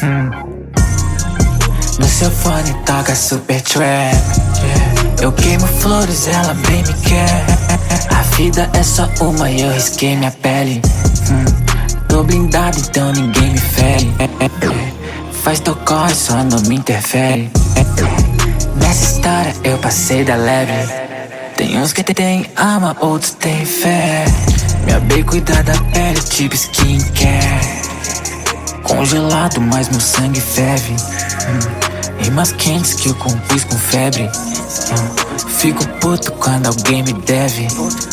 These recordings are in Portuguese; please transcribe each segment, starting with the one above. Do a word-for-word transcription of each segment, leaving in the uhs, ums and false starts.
hum. No seu fone toca super trap, yeah. Eu queimo flores, ela bem me quer. A vida é só uma e eu risquei minha pele, hum. Tô blindado, então ninguém me fere. Faz teu corre, só não me interfere. Nessa história eu passei da leve. Tem uns que tem alma, outros tem fé. Minha bem cuida da pele, tipo skincare. Congelado, mas meu sangue ferve, hum. Rimas quentes que eu compus com febre, hum. Fico puto quando alguém me deve.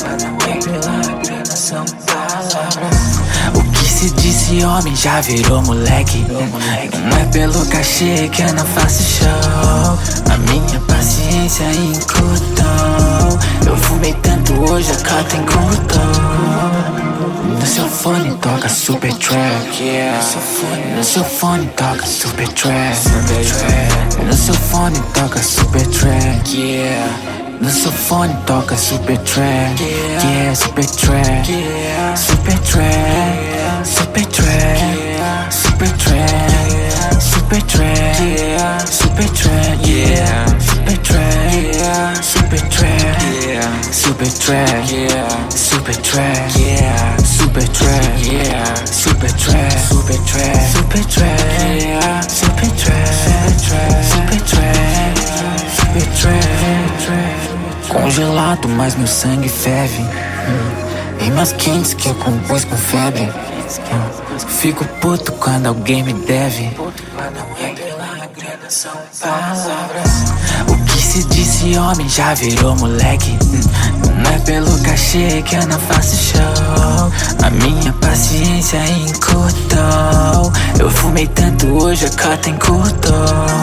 O que se disse homem já virou moleque. Não é pelo cachê que eu não faço show. A minha paciência encurtou. Eu fumei tanto hoje, a cota encurtou. No seu fone toca super track, yeah. No seu fone toca super track. No seu fone toca super track, yeah. No seu fone toca super track, yeah. Super track, super track, super track, super track, super track, super track, yeah. Super track, super track, super track, super track, yeah. Super track, yeah. Super track, super track, super track, super track, super track, super track. Congelado, mas meu sangue ferve, hum. Rimas quentes que eu compus com febre, hum. Fico puto quando alguém me deve. São palavras. O que se disse homem já virou moleque, hum. Não é pelo cachê que eu não faço show. A minha paciência encurtou. Eu fumei tanto hoje, a cota encurtou.